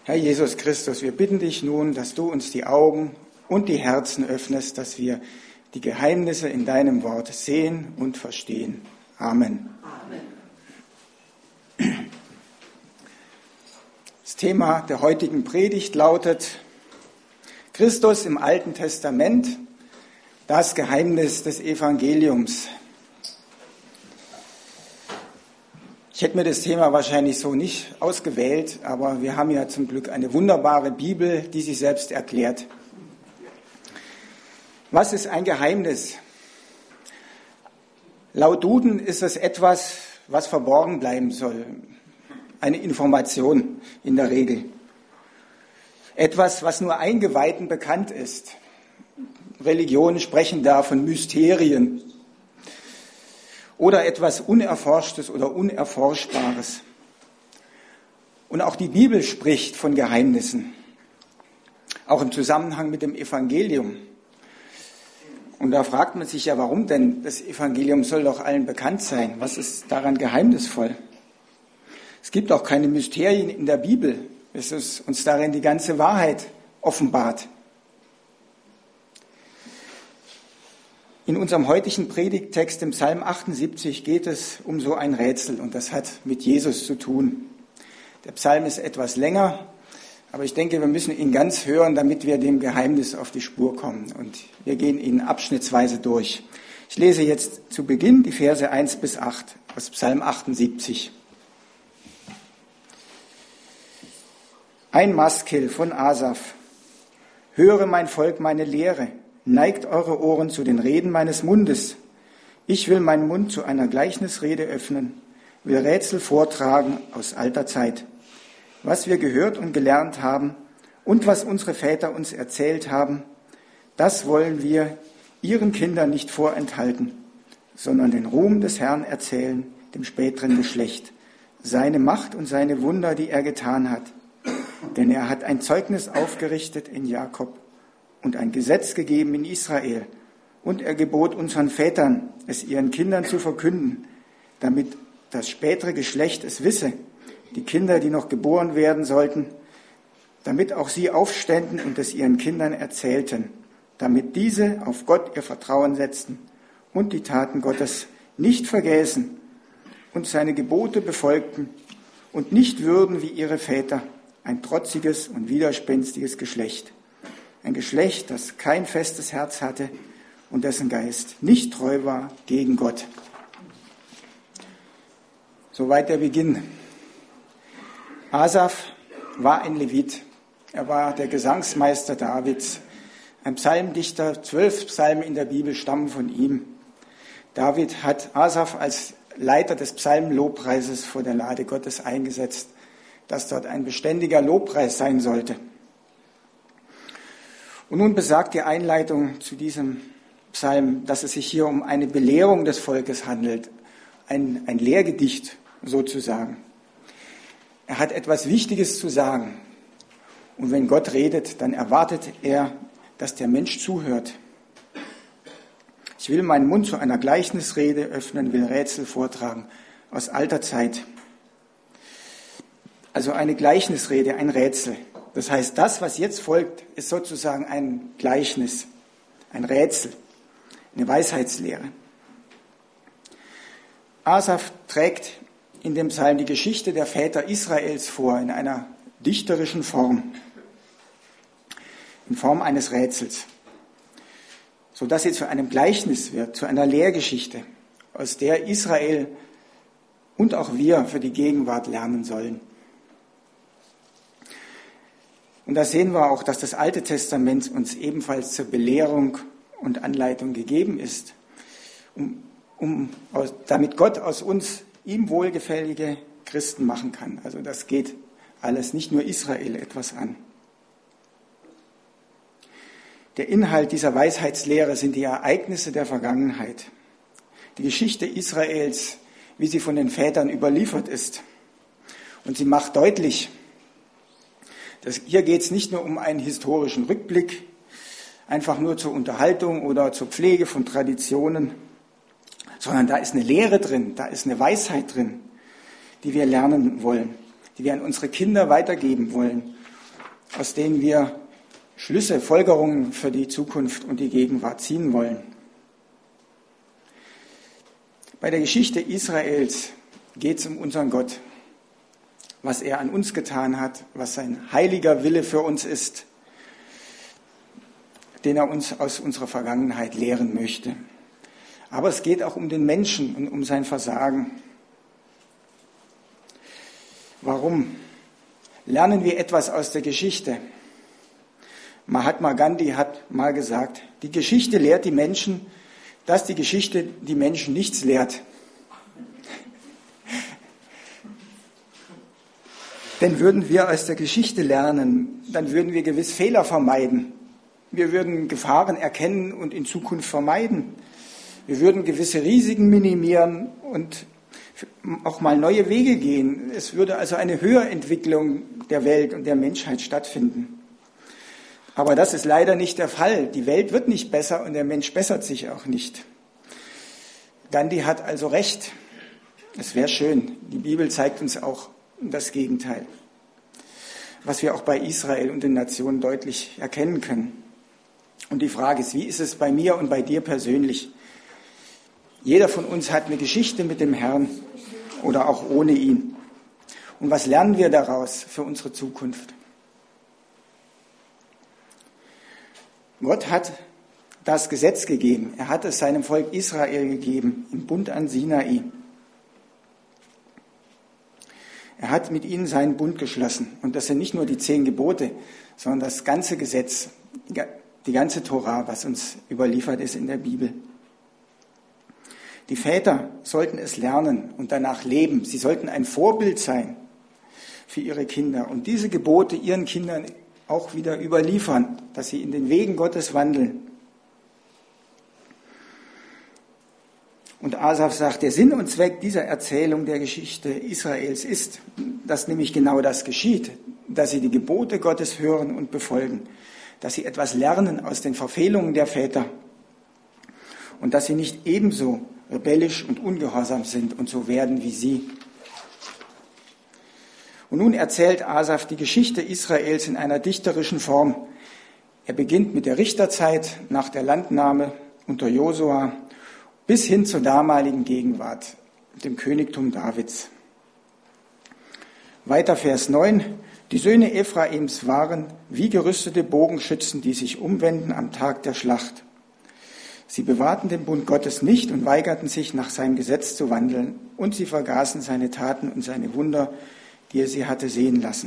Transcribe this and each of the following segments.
Herr Jesus Christus, wir bitten dich nun, dass du uns die Augen und die Herzen öffnest, dass wir die Geheimnisse in deinem Wort sehen und verstehen. Amen. Das Thema der heutigen Predigt lautet Christus im Alten Testament, das Geheimnis des Evangeliums. Ich hätte mir das Thema wahrscheinlich so nicht ausgewählt, aber wir haben ja zum Glück eine wunderbare Bibel, die sich selbst erklärt. Was ist ein Geheimnis? Laut Duden ist es etwas, was verborgen bleiben soll. Eine Information in der Regel. Etwas, was nur Eingeweihten bekannt ist. Religionen sprechen da von Mysterien. Oder etwas Unerforschtes oder Unerforschbares. Und auch die Bibel spricht von Geheimnissen. Auch im Zusammenhang mit dem Evangelium. Und da fragt man sich ja, warum denn? Das Evangelium soll doch allen bekannt sein. Was ist daran geheimnisvoll? Es gibt auch keine Mysterien in der Bibel. Es ist uns darin die ganze Wahrheit offenbart. In unserem heutigen Predigttext im Psalm 78 geht es um so ein Rätsel und das hat mit Jesus zu tun. Der Psalm ist etwas länger, aber ich denke, wir müssen ihn ganz hören, damit wir dem Geheimnis auf die Spur kommen und wir gehen ihn abschnittsweise durch. Ich lese jetzt zu Beginn die Verse 1 bis 8 aus Psalm 78. Ein Maskil von Asaf. Höre mein Volk meine Lehre. Neigt eure Ohren zu den Reden meines Mundes. Ich will meinen Mund zu einer Gleichnisrede öffnen, will Rätsel vortragen aus alter Zeit. Was wir gehört und gelernt haben und was unsere Väter uns erzählt haben, das wollen wir ihren Kindern nicht vorenthalten, sondern den Ruhm des Herrn erzählen, dem späteren Geschlecht, seine Macht und seine Wunder, die er getan hat. Denn er hat ein Zeugnis aufgerichtet in Jakob und ein Gesetz gegeben in Israel. Und er gebot unseren Vätern, es ihren Kindern zu verkünden, damit das spätere Geschlecht es wisse, die Kinder, die noch geboren werden sollten, damit auch sie aufständen und es ihren Kindern erzählten, damit diese auf Gott ihr Vertrauen setzten und die Taten Gottes nicht vergäßen und seine Gebote befolgten und nicht würden wie ihre Väter, ein trotziges und widerspenstiges Geschlecht. Ein Geschlecht, das kein festes Herz hatte und dessen Geist nicht treu war gegen Gott. Soweit der Beginn. Asaf war ein Levit. Er war der Gesangsmeister Davids. Ein Psalmdichter, 12 Psalmen in der Bibel stammen von ihm. David hat Asaf als Leiter des Psalmenlobpreises vor der Lade Gottes eingesetzt, dass dort ein beständiger Lobpreis sein sollte. Und nun besagt die Einleitung zu diesem Psalm, dass es sich hier um eine Belehrung des Volkes handelt, ein Lehrgedicht sozusagen. Er hat etwas Wichtiges zu sagen. Und wenn Gott redet, dann erwartet er, dass der Mensch zuhört. Ich will meinen Mund zu einer Gleichnisrede öffnen, will Rätsel vortragen aus alter Zeit. Also eine Gleichnisrede, ein Rätsel. Das heißt, das, was jetzt folgt, ist sozusagen ein Gleichnis, ein Rätsel, eine Weisheitslehre. Asaf trägt in dem Psalm die Geschichte der Väter Israels vor, in einer dichterischen Form, in Form eines Rätsels, sodass sie zu einem Gleichnis wird, zu einer Lehrgeschichte, aus der Israel und auch wir für die Gegenwart lernen sollen. Und da sehen wir auch, dass das Alte Testament uns ebenfalls zur Belehrung und Anleitung gegeben ist, damit Gott aus uns ihm wohlgefällige Christen machen kann. Also das geht alles nicht nur Israel etwas an. Der Inhalt dieser Weisheitslehre sind die Ereignisse der Vergangenheit, die Geschichte Israels, wie sie von den Vätern überliefert ist. Und sie macht deutlich, hier geht es nicht nur um einen historischen Rückblick, einfach nur zur Unterhaltung oder zur Pflege von Traditionen, sondern da ist eine Lehre drin, da ist eine Weisheit drin, die wir lernen wollen, die wir an unsere Kinder weitergeben wollen aus denen wir Schlüsse, Folgerungen für die Zukunft und die Gegenwart ziehen wollen. Bei der Geschichte Israels geht es um unseren Gott, was er an uns getan hat, was sein heiliger Wille für uns ist, den er uns aus unserer Vergangenheit lehren möchte. Aber es geht auch um den Menschen und um sein Versagen. Warum? Lernen wir etwas aus der Geschichte? Mahatma Gandhi hat mal gesagt, die Geschichte lehrt die Menschen, dass die Geschichte die Menschen nichts lehrt. Denn würden wir aus der Geschichte lernen, dann würden wir gewiss Fehler vermeiden. Wir würden Gefahren erkennen und in Zukunft vermeiden. Wir würden gewisse Risiken minimieren und auch mal neue Wege gehen. Es würde also eine Höherentwicklung der Welt und der Menschheit stattfinden. Aber das ist leider nicht der Fall. Die Welt wird nicht besser und der Mensch bessert sich auch nicht. Gandhi hat also recht. Es wäre schön. Die Bibel zeigt uns auch das Gegenteil, was wir auch bei Israel und den Nationen deutlich erkennen können. Und die Frage ist, wie ist es bei mir und bei dir persönlich? Jeder von uns hat eine Geschichte mit dem Herrn oder auch ohne ihn. Und was lernen wir daraus für unsere Zukunft? Gott hat das Gesetz gegeben. Er hat es seinem Volk Israel gegeben, im Bund an Sinai. Er hat mit ihnen seinen Bund geschlossen. Und das sind nicht nur die 10 Gebote, sondern das ganze Gesetz, die ganze Tora, was uns überliefert ist in der Bibel. Die Väter sollten es lernen und danach leben. Sie sollten ein Vorbild sein für ihre Kinder und diese Gebote ihren Kindern auch wieder überliefern, dass sie in den Wegen Gottes wandeln. Und Asaf sagt, der Sinn und Zweck dieser Erzählung der Geschichte Israels ist, dass nämlich genau das geschieht, dass sie die Gebote Gottes hören und befolgen, dass sie etwas lernen aus den Verfehlungen der Väter und dass sie nicht ebenso rebellisch und ungehorsam sind und so werden wie sie. Und nun erzählt Asaf die Geschichte Israels in einer dichterischen Form. Er beginnt mit der Richterzeit nach der Landnahme unter Josua bis hin zur damaligen Gegenwart, dem Königtum Davids. Weiter Vers 9. Die Söhne Ephraims waren wie gerüstete Bogenschützen, die sich umwenden am Tag der Schlacht. Sie bewahrten den Bund Gottes nicht und weigerten sich, nach seinem Gesetz zu wandeln, und sie vergaßen seine Taten und seine Wunder, die er sie hatte sehen lassen.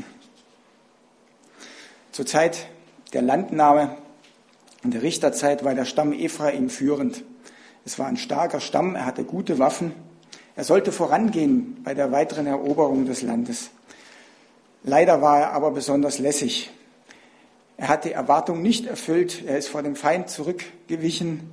Zur Zeit der Landnahme, in der Richterzeit, war der Stamm Ephraim führend. Es war ein starker Stamm, er hatte gute Waffen. Er sollte vorangehen bei der weiteren Eroberung des Landes. Leider war er aber besonders lässig. Er hat die Erwartung nicht erfüllt, er ist vor dem Feind zurückgewichen.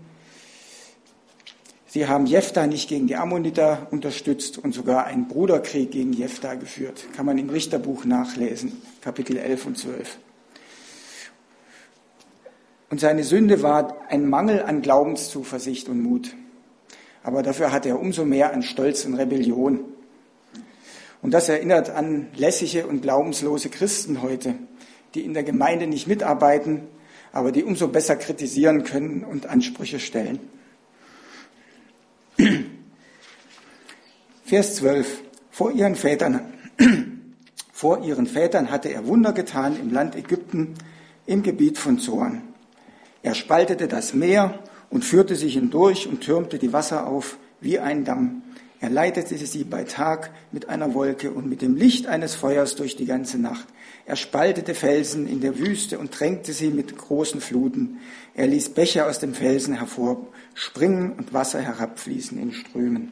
Sie haben Jephtha nicht gegen die Ammoniter unterstützt und sogar einen Bruderkrieg gegen Jephtha geführt. Kann man im Richterbuch nachlesen, Kapitel 11 und 12. Und seine Sünde war ein Mangel an Glaubenszuversicht und Mut. Aber dafür hatte er umso mehr an Stolz und Rebellion. Und das erinnert an lässige und glaubenslose Christen heute, die in der Gemeinde nicht mitarbeiten, aber die umso besser kritisieren können und Ansprüche stellen. Vers 12. Vor ihren Vätern hatte er Wunder getan im Land Ägypten, im Gebiet von Zoan. Er spaltete das Meer und führte sie hindurch und türmte die Wasser auf wie ein Damm. Er leitete sie bei Tag mit einer Wolke und mit dem Licht eines Feuers durch die ganze Nacht. Er spaltete Felsen in der Wüste und tränkte sie mit großen Fluten. Er ließ Bäche aus dem Felsen hervorspringen und Wasser herabfließen in Strömen.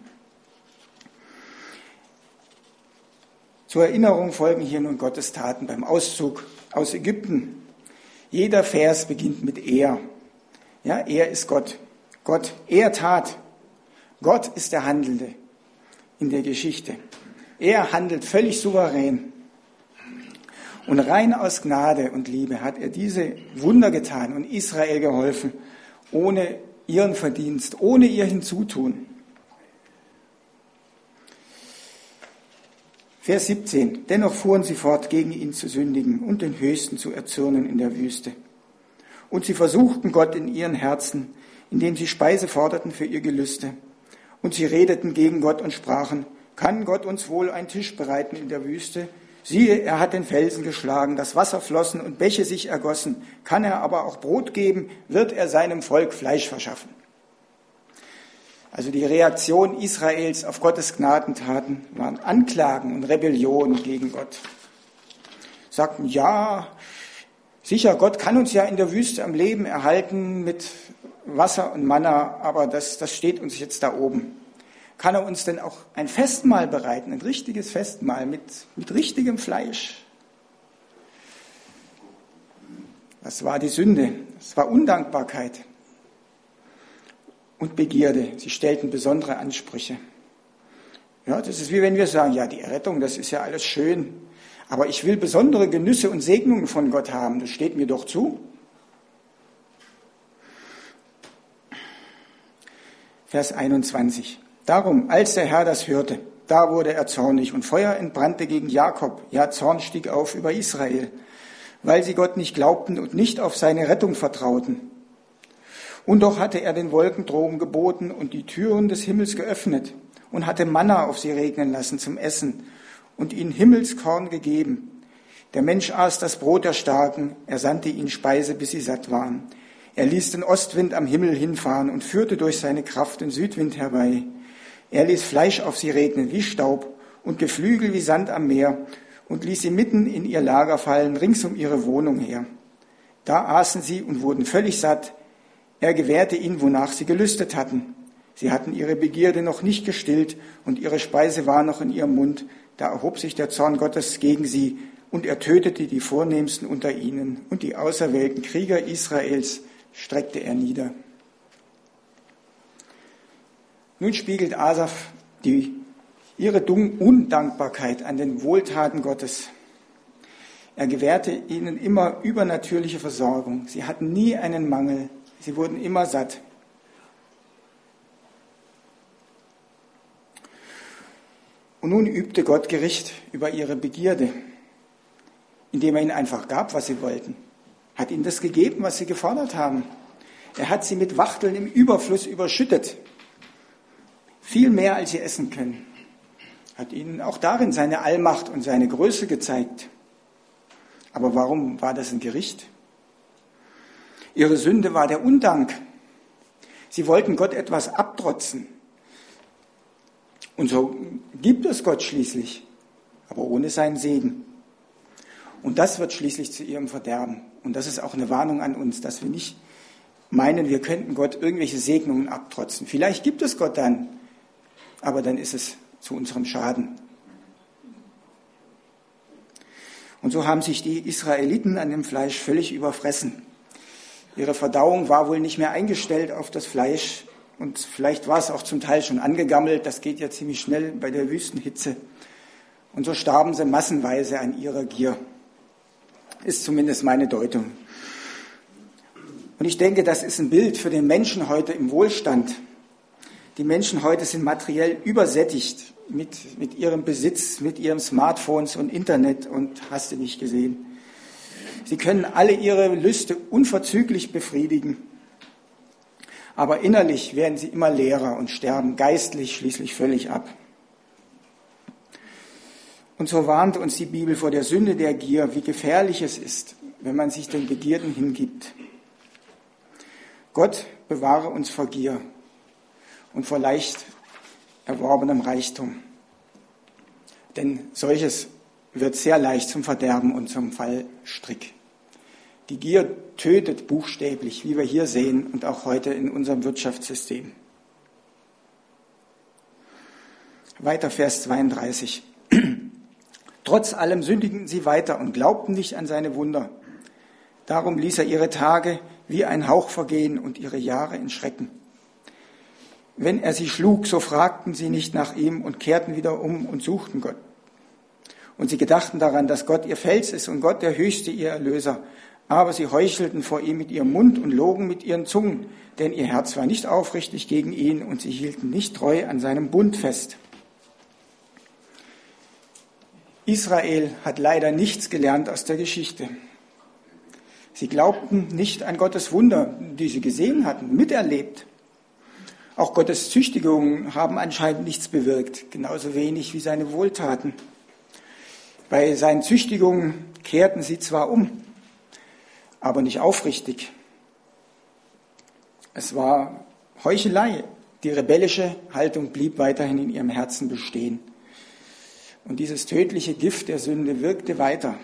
Zur Erinnerung folgen hier nun Gottes Taten beim Auszug aus Ägypten. Jeder Vers beginnt mit er. Ja, er ist Gott. Gott, er tat. Gott ist der Handelnde in der Geschichte. Er handelt völlig souverän. Und rein aus Gnade und Liebe hat er diese Wunder getan und Israel geholfen, ohne ihren Verdienst, ohne ihr Hinzutun. Vers 17. Dennoch fuhren sie fort, gegen ihn zu sündigen und den Höchsten zu erzürnen in der Wüste. Und sie versuchten Gott in ihren Herzen, indem sie Speise forderten für ihr Gelüste. Und sie redeten gegen Gott und sprachen, kann Gott uns wohl einen Tisch bereiten in der Wüste? Siehe, er hat den Felsen geschlagen, das Wasser flossen und Bäche sich ergossen. Kann er aber auch Brot geben, wird er seinem Volk Fleisch verschaffen. Also die Reaktion Israels auf Gottes Gnadentaten waren Anklagen und Rebellion gegen Gott. Sagten, ja, sicher, Gott kann uns ja in der Wüste am Leben erhalten mit Wasser und Manna, aber das steht uns jetzt da oben. Kann er uns denn auch ein Festmahl bereiten, ein richtiges Festmahl mit richtigem Fleisch? Das war die Sünde, das war Undankbarkeit und Begierde. Sie stellten besondere Ansprüche. Ja, das ist wie wenn wir sagen, ja, die Errettung, das ist ja alles schön, aber ich will besondere Genüsse und Segnungen von Gott haben, das steht mir doch zu. Vers 21. Darum, als der Herr das hörte, da wurde er zornig und Feuer entbrannte gegen Jakob, ja, Zorn stieg auf über Israel, weil sie Gott nicht glaubten und nicht auf seine Rettung vertrauten. Und doch hatte er den Wolkendrogen geboten und die Türen des Himmels geöffnet und hatte Manna auf sie regnen lassen zum Essen und ihnen Himmelskorn gegeben. Der Mensch aß das Brot der Starken, er sandte ihnen Speise, bis sie satt waren. Er ließ den Ostwind am Himmel hinfahren und führte durch seine Kraft den Südwind herbei. Er ließ Fleisch auf sie regnen wie Staub und Geflügel wie Sand am Meer und ließ sie mitten in ihr Lager fallen, rings um ihre Wohnung her. Da aßen sie und wurden völlig satt. Er gewährte ihnen, wonach sie gelüstet hatten. Sie hatten ihre Begierde noch nicht gestillt und ihre Speise war noch in ihrem Mund. Da erhob sich der Zorn Gottes gegen sie und er tötete die Vornehmsten unter ihnen und die auserwählten Krieger Israels streckte er nieder. Nun spiegelt Asaf ihre Undankbarkeit an den Wohltaten Gottes. Er gewährte ihnen immer übernatürliche Versorgung. Sie hatten nie einen Mangel. Sie wurden immer satt. Und nun übte Gott Gericht über ihre Begierde, indem er ihnen einfach gab, was sie wollten. Hat ihnen das gegeben, was sie gefordert haben. Er hat sie mit Wachteln im Überfluss überschüttet. Viel mehr, als sie essen können. Hat ihnen auch darin seine Allmacht und seine Größe gezeigt. Aber warum war das ein Gericht? Ihre Sünde war der Undank. Sie wollten Gott etwas abtrotzen. Und so gibt es Gott schließlich, aber ohne seinen Segen. Und das wird schließlich zu ihrem Verderben. Und das ist auch eine Warnung an uns, dass wir nicht meinen, wir könnten Gott irgendwelche Segnungen abtrotzen. Vielleicht gibt es Gott dann, aber dann ist es zu unserem Schaden. Und so haben sich die Israeliten an dem Fleisch völlig überfressen. Ihre Verdauung war wohl nicht mehr eingestellt auf das Fleisch und vielleicht war es auch zum Teil schon angegammelt. Das geht ja ziemlich schnell bei der Wüstenhitze. Und so starben sie massenweise an ihrer Gier. Ist zumindest meine Deutung. Und ich denke, das ist ein Bild für den Menschen heute im Wohlstand. Die Menschen heute sind materiell übersättigt mit ihrem Besitz, mit ihren Smartphones und Internet und hast du nicht gesehen. Sie können alle ihre Lüste unverzüglich befriedigen. Aber innerlich werden sie immer leerer und sterben geistlich schließlich völlig ab. Und so warnt uns die Bibel vor der Sünde der Gier, wie gefährlich es ist, wenn man sich den Begierden hingibt. Gott bewahre uns vor Gier und vor leicht erworbenem Reichtum. Denn solches wird sehr leicht zum Verderben und zum Fallstrick. Die Gier tötet buchstäblich, wie wir hier sehen und auch heute in unserem Wirtschaftssystem. Weiter Vers 32. Trotz allem sündigten sie weiter und glaubten nicht an seine Wunder. Darum ließ er ihre Tage wie ein Hauch vergehen und ihre Jahre in Schrecken. Wenn er sie schlug, so fragten sie nicht nach ihm und kehrten wieder um und suchten Gott. Und sie gedachten daran, dass Gott ihr Fels ist und Gott der Höchste ihr Erlöser. Aber sie heuchelten vor ihm mit ihrem Mund und logen mit ihren Zungen, denn ihr Herz war nicht aufrichtig gegen ihn und sie hielten nicht treu an seinem Bund fest. Israel hat leider nichts gelernt aus der Geschichte. Sie glaubten nicht an Gottes Wunder, die sie gesehen hatten, miterlebt. Auch Gottes Züchtigungen haben anscheinend nichts bewirkt, genauso wenig wie seine Wohltaten. Bei seinen Züchtigungen kehrten sie zwar um, aber nicht aufrichtig. Es war Heuchelei. Die rebellische Haltung blieb weiterhin in ihrem Herzen bestehen. Und dieses tödliche Gift der Sünde wirkte weiter.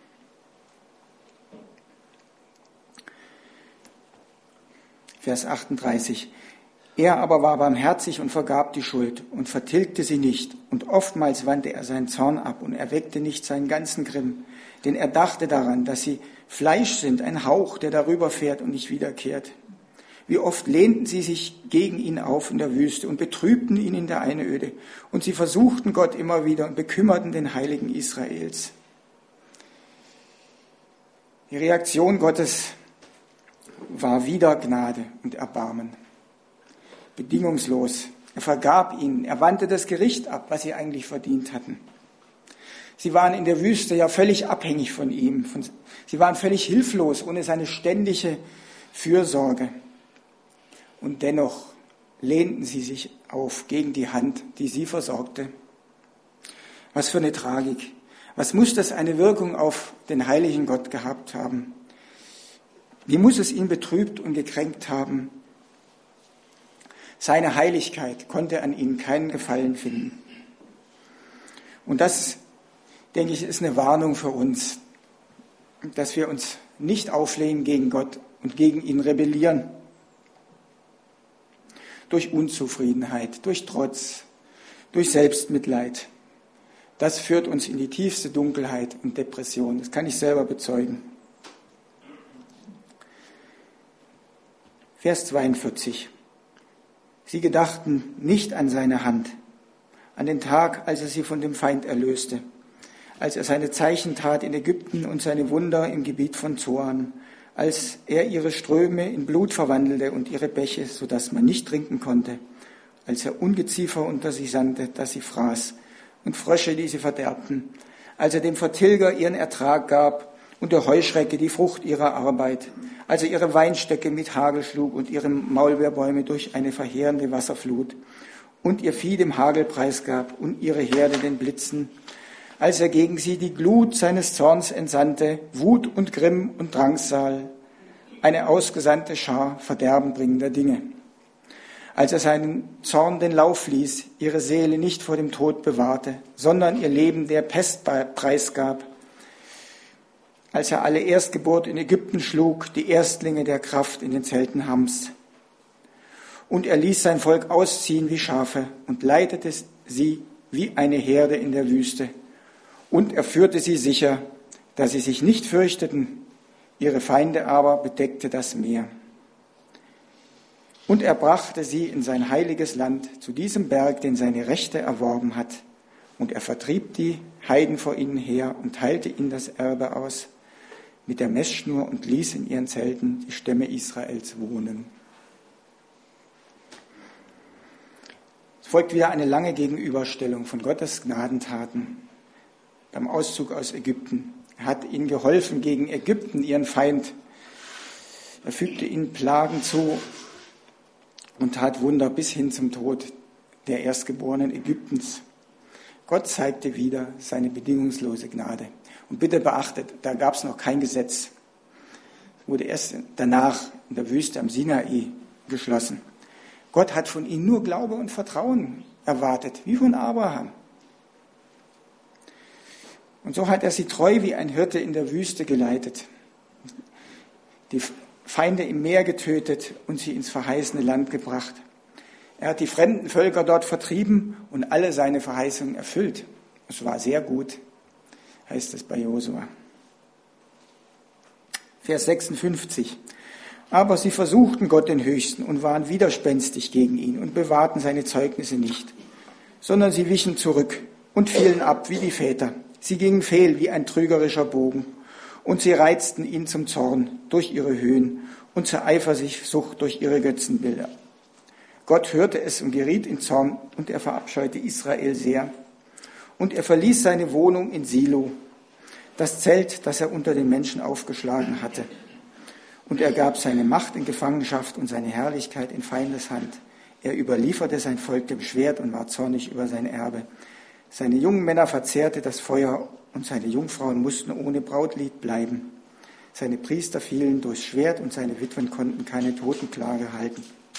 Vers 38. Er aber war barmherzig und vergab die Schuld und vertilgte sie nicht. Und oftmals wandte er seinen Zorn ab und erweckte nicht seinen ganzen Grimm. Denn er dachte daran, dass sie Fleisch sind, ein Hauch, der darüber fährt und nicht wiederkehrt. Wie oft lehnten sie sich gegen ihn auf in der Wüste und betrübten ihn in der Einöde. Und sie versuchten Gott immer wieder und bekümmerten den Heiligen Israels. Die Reaktion Gottes war wieder Gnade und Erbarmen. Bedingungslos. Er vergab ihnen. Er wandte das Gericht ab, was sie eigentlich verdient hatten. Sie waren in der Wüste ja völlig abhängig von ihm. Sie waren völlig hilflos, ohne seine ständige Fürsorge. Und dennoch lehnten sie sich auf gegen die Hand, die sie versorgte. Was für eine Tragik. Was muss das eine Wirkung auf den heiligen Gott gehabt haben? Wie muss es ihn betrübt und gekränkt haben? Seine Heiligkeit konnte an ihnen keinen Gefallen finden. Und das, denke ich, ist eine Warnung für uns, dass wir uns nicht auflehnen gegen Gott und gegen ihn rebellieren. Durch Unzufriedenheit, durch Trotz, durch Selbstmitleid. Das führt uns in die tiefste Dunkelheit und Depression. Das kann ich selber bezeugen. Vers 42. Sie gedachten nicht an seine Hand, an den Tag, als er sie von dem Feind erlöste, als er seine Zeichen tat in Ägypten und seine Wunder im Gebiet von Zoan, als er ihre Ströme in Blut verwandelte und ihre Bäche, sodass man nicht trinken konnte, als er Ungeziefer unter sie sandte, dass sie fraß, und Frösche, die sie verderbten, als er dem Vertilger ihren Ertrag gab und der Heuschrecke die Frucht ihrer Arbeit, als er ihre Weinstöcke mit Hagel schlug und ihre Maulbeerbäume durch eine verheerende Wasserflut und ihr Vieh dem Hagel preisgab und ihre Herde den Blitzen, als er gegen sie die Glut seines Zorns entsandte, Wut und Grimm und Drangsal, eine ausgesandte Schar verderbenbringender Dinge. Als er seinen Zorn den Lauf ließ, ihre Seele nicht vor dem Tod bewahrte, sondern ihr Leben der Pest preisgab, als er alle Erstgeburt in Ägypten schlug, die Erstlinge der Kraft in den Zelten Hams. Und er ließ sein Volk ausziehen wie Schafe und leitete sie wie eine Herde in der Wüste. Und er führte sie sicher, dass sie sich nicht fürchteten, ihre Feinde aber bedeckte das Meer. Und er brachte sie in sein heiliges Land, zu diesem Berg, den seine Rechte erworben hat. Und er vertrieb die Heiden vor ihnen her und teilte ihnen das Erbe aus mit der Messschnur und ließ in ihren Zelten die Stämme Israels wohnen. Es folgt wieder eine lange Gegenüberstellung von Gottes Gnadentaten beim Auszug aus Ägypten. Er hat ihnen geholfen gegen Ägypten, ihren Feind. Er fügte ihnen Plagen zu und tat Wunder bis hin zum Tod der Erstgeborenen Ägyptens. Gott zeigte wieder seine bedingungslose Gnade. Und bitte beachtet, da gab es noch kein Gesetz. Es wurde erst danach in der Wüste am Sinai geschlossen. Gott hat von ihnen nur Glaube und Vertrauen erwartet, wie von Abraham. Und so hat er sie treu wie ein Hirte in der Wüste geleitet, die Feinde im Meer getötet und sie ins verheißene Land gebracht. Er hat die fremden Völker dort vertrieben und alle seine Verheißungen erfüllt. Es war sehr gut, heißt es bei Josua. Vers 56. Aber sie versuchten Gott den Höchsten und waren widerspenstig gegen ihn und bewahrten seine Zeugnisse nicht, sondern sie wichen zurück und fielen ab wie die Väter. Sie gingen fehl wie ein trügerischer Bogen und sie reizten ihn zum Zorn durch ihre Höhen und zur Eifersucht durch ihre Götzenbilder. Gott hörte es und geriet in Zorn und er verabscheute Israel sehr. Und er verließ seine Wohnung in Silo, das Zelt, das er unter den Menschen aufgeschlagen hatte. Und er gab seine Macht in Gefangenschaft und seine Herrlichkeit in Feindes Hand. Er überlieferte sein Volk dem Schwert und war zornig über sein Erbe. Seine jungen Männer verzehrte das Feuer und seine Jungfrauen mussten ohne Brautlied bleiben. Seine Priester fielen durchs Schwert und seine Witwen konnten keine Totenklage halten.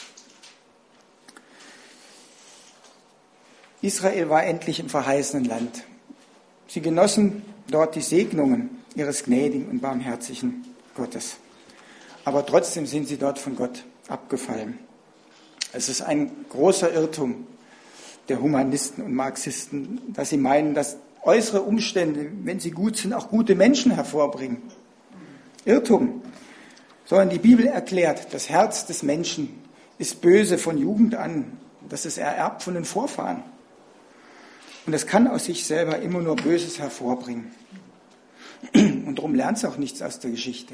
Israel war endlich im verheißenen Land. Sie genossen dort die Segnungen ihres gnädigen und barmherzigen Gottes. Aber trotzdem sind sie dort von Gott abgefallen. Es ist ein großer Irrtum der Humanisten und Marxisten, dass sie meinen, dass äußere Umstände, wenn sie gut sind, auch gute Menschen hervorbringen. Irrtum. Sondern die Bibel erklärt, das Herz des Menschen ist böse von Jugend an. Das ist ererbt von den Vorfahren. Und es kann aus sich selber immer nur Böses hervorbringen. Und darum lernt es auch nichts aus der Geschichte.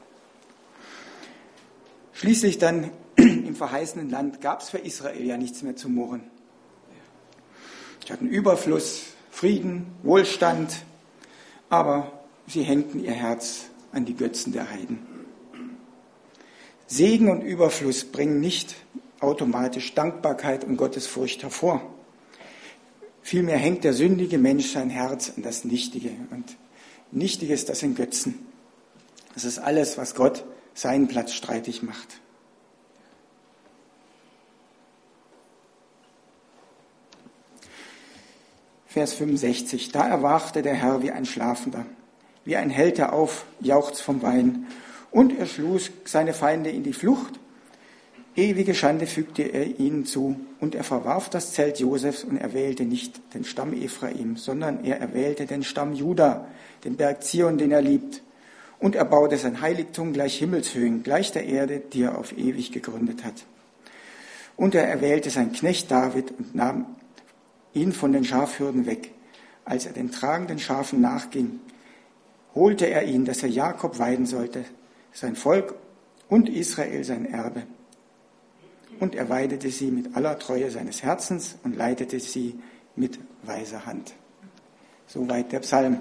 Schließlich dann im verheißenen Land gab es für Israel ja nichts mehr zu murren. Sie hatten Überfluss, Frieden, Wohlstand, aber sie hängten ihr Herz an die Götzen der Heiden. Segen und Überfluss bringen nicht automatisch Dankbarkeit und Gottesfurcht hervor. Vielmehr hängt der sündige Mensch sein Herz an das Nichtige. Und Nichtiges, das sind Götzen. Das ist alles, was Gott seinen Platz streitig macht. Vers 65. Da erwachte der Herr wie ein Schlafender, wie ein Held, der aufjauchzt vom Wein. Und er schlug seine Feinde in die Flucht. Ewige Schande fügte er ihnen zu. Und er verwarf das Zelt Josefs und erwählte nicht den Stamm Ephraim, sondern er erwählte den Stamm Juda, den Berg Zion, den er liebt. Und er baute sein Heiligtum gleich Himmelshöhen, gleich der Erde, die er auf ewig gegründet hat. Und er erwählte seinen Knecht David und nahm ihn von den Schafhürden weg. Als er den tragenden Schafen nachging, holte er ihn, dass er Jakob weiden sollte, sein Volk und Israel sein Erbe. Und er weidete sie mit aller Treue seines Herzens und leitete sie mit weiser Hand. Soweit der Psalm.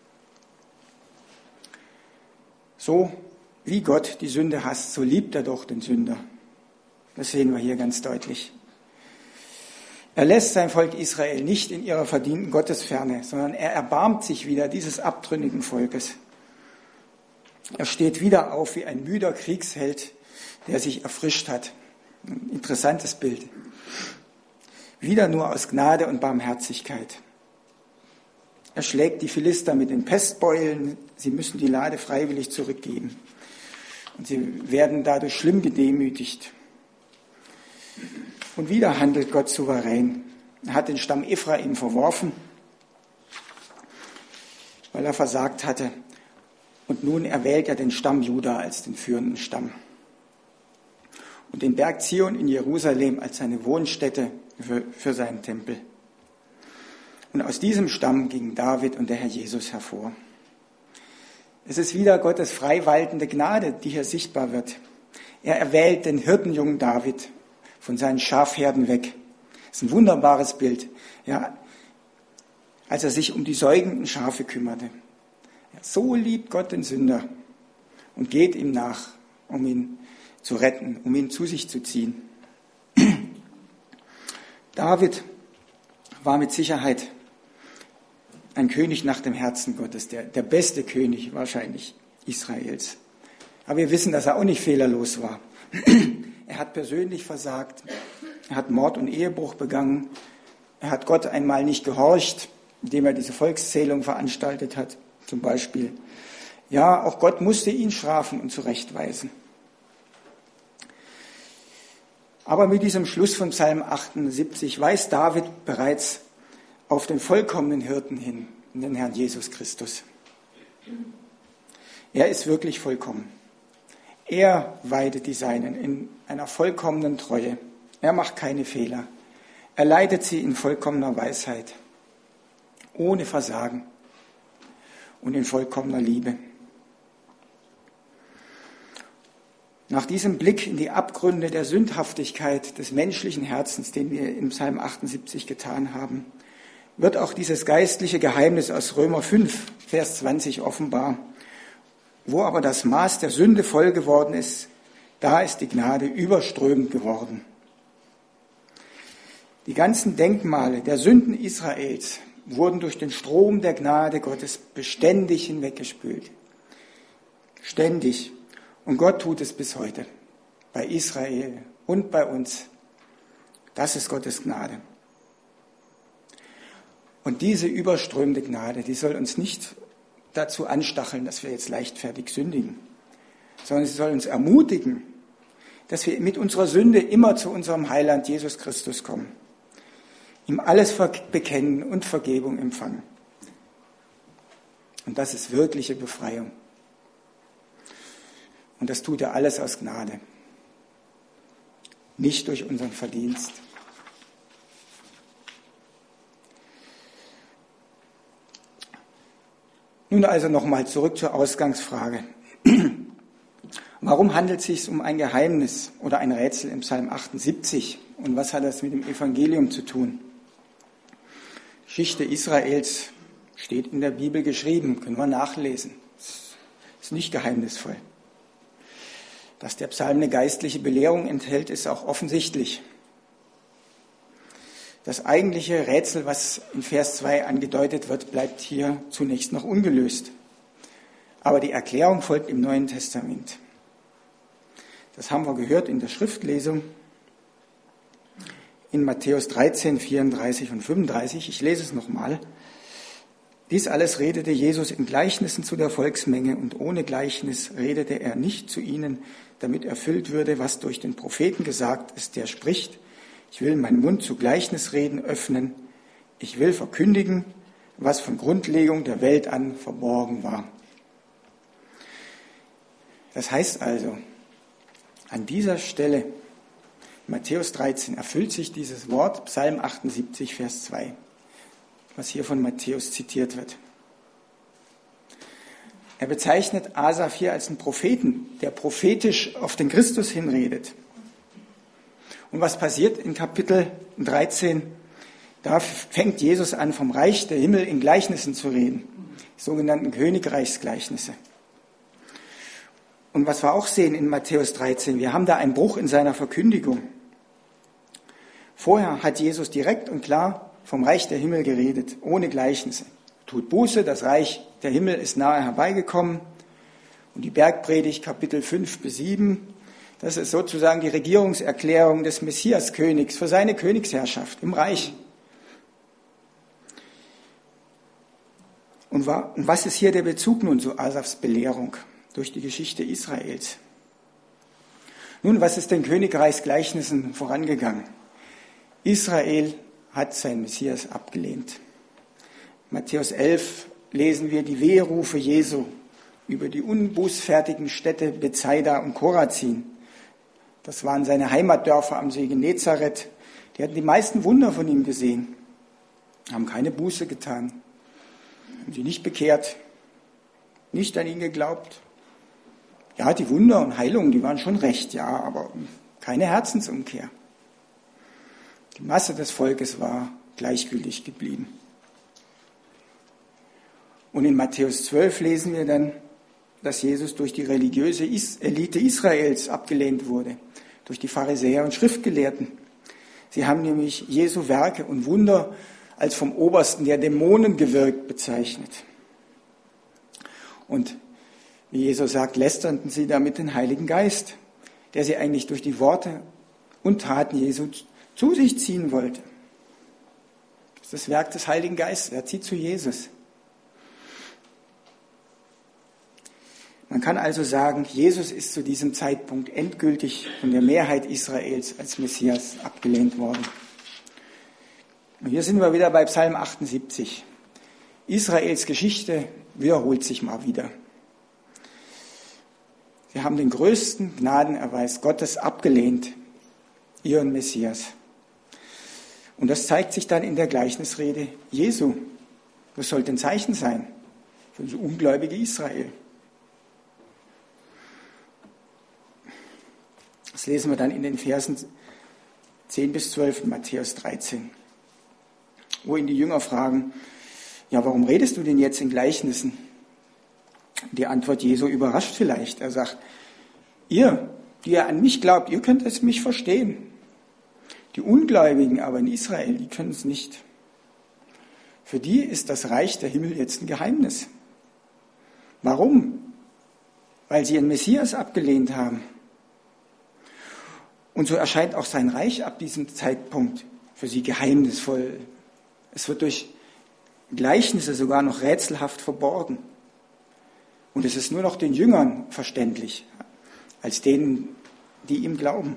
So wie Gott die Sünde hasst, so liebt er doch den Sünder. Das sehen wir hier ganz deutlich. Er lässt sein Volk Israel nicht in ihrer verdienten Gottesferne, sondern er erbarmt sich wieder dieses abtrünnigen Volkes. Er steht wieder auf wie ein müder Kriegsheld, der sich erfrischt hat. Ein interessantes Bild. Wieder nur aus Gnade und Barmherzigkeit. Er schlägt die Philister mit den Pestbeulen, sie müssen die Lade freiwillig zurückgeben. Und sie werden dadurch schlimm gedemütigt. Und wieder handelt Gott souverän. Er hat den Stamm Ephraim verworfen, weil er versagt hatte. Und nun erwählt er den Stamm Juda als den führenden Stamm. Und den Berg Zion in Jerusalem als seine Wohnstätte für seinen Tempel. Und aus diesem Stamm gingen David und der Herr Jesus hervor. Es ist wieder Gottes frei waltende Gnade, die hier sichtbar wird. Er erwählt den Hirtenjungen David von seinen Schafherden weg. Das ist ein wunderbares Bild. Ja, als er sich um die säugenden Schafe kümmerte. Ja, so liebt Gott den Sünder und geht ihm nach, um ihn zu retten, um ihn zu sich zu ziehen. David war mit Sicherheit ein König nach dem Herzen Gottes, der beste König wahrscheinlich Israels. Aber wir wissen, dass er auch nicht fehlerlos war. Er hat persönlich versagt, er hat Mord und Ehebruch begangen, er hat Gott einmal nicht gehorcht, indem er diese Volkszählung veranstaltet hat, zum Beispiel. Ja, auch Gott musste ihn strafen und zurechtweisen. Aber mit diesem Schluss von Psalm 78 weist David bereits auf den vollkommenen Hirten hin, in den Herrn Jesus Christus. Er ist wirklich vollkommen. Er weidet die Seinen in einer vollkommenen Treue. Er macht keine Fehler. Er leitet sie in vollkommener Weisheit, ohne Versagen und in vollkommener Liebe. Nach diesem Blick in die Abgründe der Sündhaftigkeit des menschlichen Herzens, den wir in Psalm 78 getan haben, wird auch dieses geistliche Geheimnis aus Römer 5, Vers 20 offenbar. Wo aber das Maß der Sünde voll geworden ist, da ist die Gnade überströmend geworden. Die ganzen Denkmale der Sünden Israels wurden durch den Strom der Gnade Gottes beständig hinweggespült. Ständig. Und Gott tut es bis heute. Bei Israel und bei uns. Das ist Gottes Gnade. Und diese überströmende Gnade, die soll uns nicht dazu anstacheln, dass wir jetzt leichtfertig sündigen, sondern sie soll uns ermutigen, dass wir mit unserer Sünde immer zu unserem Heiland Jesus Christus kommen, ihm alles bekennen und Vergebung empfangen. Und das ist wirkliche Befreiung. Und das tut er alles aus Gnade, nicht durch unseren Verdienst. Nun also nochmal zurück zur Ausgangsfrage. Warum handelt es sich um ein Geheimnis oder ein Rätsel im Psalm 78? Und was hat das mit dem Evangelium zu tun? Geschichte Israels steht in der Bibel geschrieben, können wir nachlesen. Ist nicht geheimnisvoll. Dass der Psalm eine geistliche Belehrung enthält, ist auch offensichtlich. Das eigentliche Rätsel, was in Vers 2 angedeutet wird, bleibt hier zunächst noch ungelöst. Aber die Erklärung folgt im Neuen Testament. Das haben wir gehört in der Schriftlesung in Matthäus 13, 34 und 35. Ich lese es nochmal. Dies alles redete Jesus in Gleichnissen zu der Volksmenge und ohne Gleichnis redete er nicht zu ihnen, damit erfüllt würde, was durch den Propheten gesagt ist, der spricht: Ich will meinen Mund zu Gleichnisreden öffnen. Ich will verkündigen, was von Grundlegung der Welt an verborgen war. Das heißt also, an dieser Stelle, Matthäus 13, erfüllt sich dieses Wort, Psalm 78, Vers 2, was hier von Matthäus zitiert wird. Er bezeichnet Asaf hier als einen Propheten, der prophetisch auf den Christus hinredet. Und was passiert in Kapitel 13? Da fängt Jesus an, vom Reich der Himmel in Gleichnissen zu reden, die sogenannten Königreichsgleichnisse. Und was wir auch sehen in Matthäus 13, wir haben da einen Bruch in seiner Verkündigung. Vorher hat Jesus direkt und klar vom Reich der Himmel geredet, ohne Gleichnisse. Tut Buße, das Reich der Himmel ist nahe herbeigekommen. Und die Bergpredigt, Kapitel 5 bis 7, das ist sozusagen die Regierungserklärung des Messiaskönigs für seine Königsherrschaft im Reich. Und was ist hier der Bezug nun zu Asafs Belehrung durch die Geschichte Israels? Nun, was ist den Königreichsgleichnissen vorangegangen? Israel hat seinen Messias abgelehnt. Matthäus 11 lesen wir die Weherufe Jesu über die unbußfertigen Städte Bethsaida und Chorazin. Das waren seine Heimatdörfer am See Genezareth. Die hatten die meisten Wunder von ihm gesehen, haben keine Buße getan, haben sie nicht bekehrt, nicht an ihn geglaubt. Ja, die Wunder und Heilungen, die waren schon recht, ja, aber keine Herzensumkehr. Die Masse des Volkes war gleichgültig geblieben. Und in Matthäus 12 lesen wir dann, dass Jesus durch die religiöse Elite Israels abgelehnt wurde, durch die Pharisäer und Schriftgelehrten. Sie haben nämlich Jesu Werke und Wunder als vom Obersten der Dämonen gewirkt bezeichnet. Und wie Jesus sagt, lästerten sie damit den Heiligen Geist, der sie eigentlich durch die Worte und Taten Jesu zu sich ziehen wollte. Das ist das Werk des Heiligen Geistes, er zieht zu Jesus. Man kann also sagen, Jesus ist zu diesem Zeitpunkt endgültig von der Mehrheit Israels als Messias abgelehnt worden. Und hier sind wir wieder bei Psalm 78. Israels Geschichte wiederholt sich mal wieder. Sie haben den größten Gnadenerweis Gottes abgelehnt, ihren Messias. Und das zeigt sich dann in der Gleichnisrede Jesu. Das sollte ein Zeichen sein für das ungläubige Israel. Das lesen wir dann in den Versen 10 bis 12 in Matthäus 13. wo ihn die Jünger fragen, ja, warum redest du denn jetzt in Gleichnissen? Die Antwort Jesu überrascht vielleicht. Er sagt, ihr, die ihr an mich glaubt, ihr könnt es mich verstehen. Die Ungläubigen aber in Israel, die können es nicht. Für die ist das Reich der Himmel jetzt ein Geheimnis. Warum? Weil sie ihren Messias abgelehnt haben. Und so erscheint auch sein Reich ab diesem Zeitpunkt für sie geheimnisvoll. Es wird durch Gleichnisse sogar noch rätselhaft verborgen. Und es ist nur noch den Jüngern verständlich, als denen, die ihm glauben.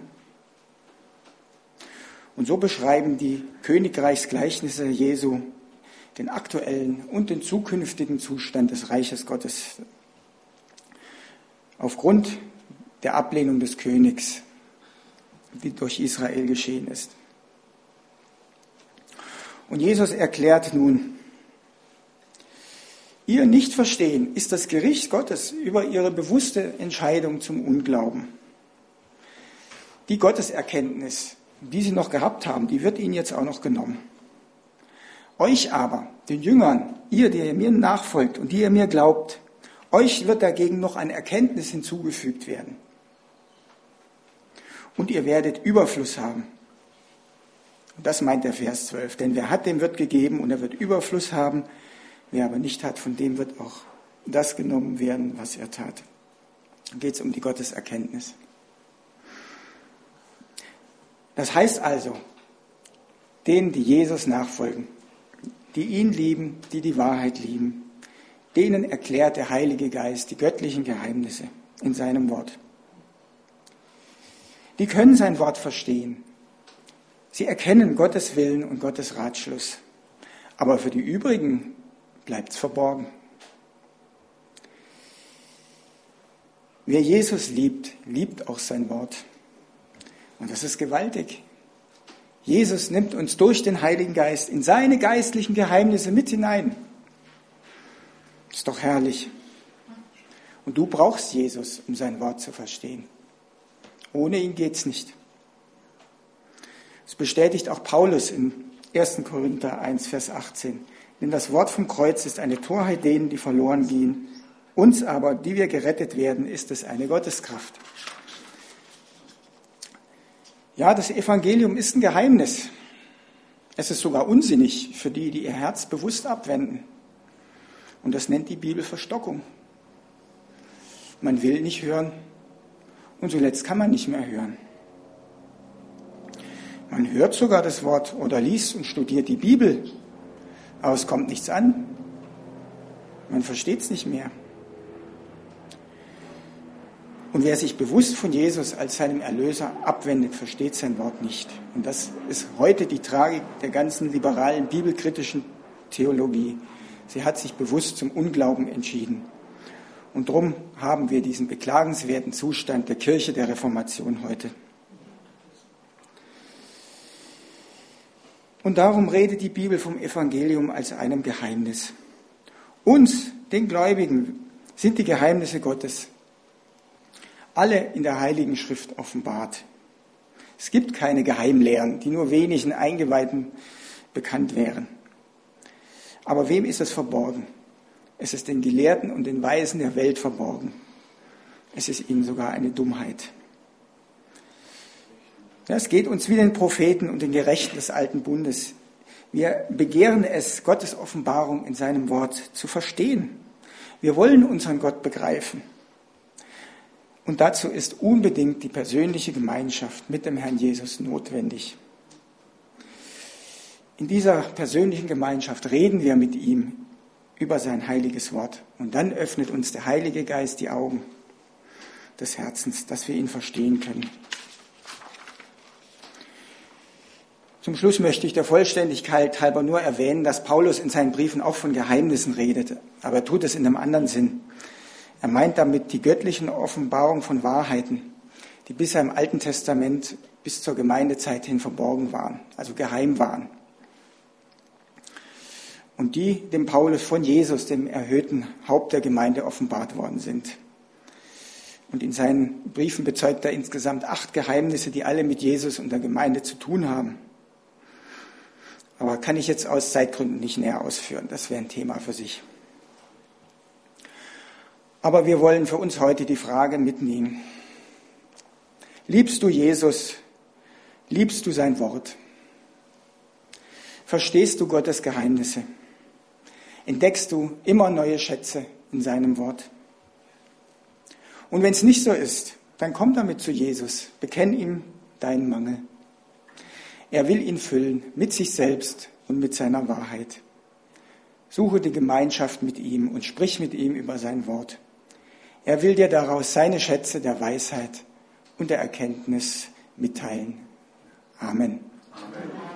Und so beschreiben die Königreichsgleichnisse Jesu den aktuellen und den zukünftigen Zustand des Reiches Gottes. Aufgrund der Ablehnung des Königs, die durch Israel geschehen ist. Und Jesus erklärt nun, ihr Nichtverstehen ist das Gericht Gottes über ihre bewusste Entscheidung zum Unglauben. Die Gotteserkenntnis, die sie noch gehabt haben, die wird ihnen jetzt auch noch genommen. Euch aber, den Jüngern, ihr, die ihr mir nachfolgt und die ihr mir glaubt, euch wird dagegen noch eine Erkenntnis hinzugefügt werden. Und ihr werdet Überfluss haben. Und das meint der Vers 12. Denn wer hat, dem wird gegeben und er wird Überfluss haben. Wer aber nicht hat, von dem wird auch das genommen werden, was er tat. Dann geht es um die Gotteserkenntnis. Das heißt also, denen, die Jesus nachfolgen, die ihn lieben, die die Wahrheit lieben, denen erklärt der Heilige Geist die göttlichen Geheimnisse in seinem Wort. Die können sein Wort verstehen. Sie erkennen Gottes Willen und Gottes Ratschluss. Aber für die übrigen bleibt es verborgen. Wer Jesus liebt, liebt auch sein Wort. Und das ist gewaltig. Jesus nimmt uns durch den Heiligen Geist in seine geistlichen Geheimnisse mit hinein. Ist doch herrlich. Und du brauchst Jesus, um sein Wort zu verstehen. Ohne ihn geht's nicht. Das bestätigt auch Paulus in 1. Korinther 1, Vers 18. Denn das Wort vom Kreuz ist eine Torheit denen, die verloren gehen. Uns aber, die wir gerettet werden, ist es eine Gotteskraft. Ja, das Evangelium ist ein Geheimnis. Es ist sogar unsinnig für die, die ihr Herz bewusst abwenden. Und das nennt die Bibel Verstockung. Man will nicht hören und zuletzt kann man nicht mehr hören. Man hört sogar das Wort oder liest und studiert die Bibel, aber es kommt nichts an. Man versteht es nicht mehr. Und wer sich bewusst von Jesus als seinem Erlöser abwendet, versteht sein Wort nicht. Und das ist heute die Tragik der ganzen liberalen, bibelkritischen Theologie. Sie hat sich bewusst zum Unglauben entschieden. Und darum haben wir diesen beklagenswerten Zustand der Kirche der Reformation heute. Und darum redet die Bibel vom Evangelium als einem Geheimnis. Uns, den Gläubigen, sind die Geheimnisse Gottes alle in der Heiligen Schrift offenbart. Es gibt keine Geheimlehren, die nur wenigen Eingeweihten bekannt wären. Aber wem ist es verborgen? Es ist den Gelehrten und den Weisen der Welt verborgen. Es ist ihnen sogar eine Dummheit. Ja, es geht uns wie den Propheten und den Gerechten des alten Bundes. Wir begehren es, Gottes Offenbarung in seinem Wort zu verstehen. Wir wollen unseren Gott begreifen. Und dazu ist unbedingt die persönliche Gemeinschaft mit dem Herrn Jesus notwendig. In dieser persönlichen Gemeinschaft reden wir mit ihm über sein heiliges Wort. Und dann öffnet uns der Heilige Geist die Augen des Herzens, dass wir ihn verstehen können. Zum Schluss möchte ich der Vollständigkeit halber nur erwähnen, dass Paulus in seinen Briefen auch von Geheimnissen redet, aber er tut es in einem anderen Sinn. Er meint damit die göttlichen Offenbarungen von Wahrheiten, die bisher im Alten Testament bis zur Gemeindezeit hin verborgen waren, also geheim waren. Und die dem Paulus von Jesus, dem erhöhten Haupt der Gemeinde, offenbart worden sind. Und in seinen Briefen bezeugt er insgesamt 8 Geheimnisse, die alle mit Jesus und der Gemeinde zu tun haben. Aber kann ich jetzt aus Zeitgründen nicht näher ausführen. Das wäre ein Thema für sich. Aber wir wollen für uns heute die Frage mitnehmen. Liebst du Jesus? Liebst du sein Wort? Verstehst du Gottes Geheimnisse? Entdeckst du immer neue Schätze in seinem Wort? Und wenn es nicht so ist, dann komm damit zu Jesus. Bekenn ihm deinen Mangel. Er will ihn füllen mit sich selbst und mit seiner Wahrheit. Suche die Gemeinschaft mit ihm und sprich mit ihm über sein Wort. Er will dir daraus seine Schätze der Weisheit und der Erkenntnis mitteilen. Amen. Amen.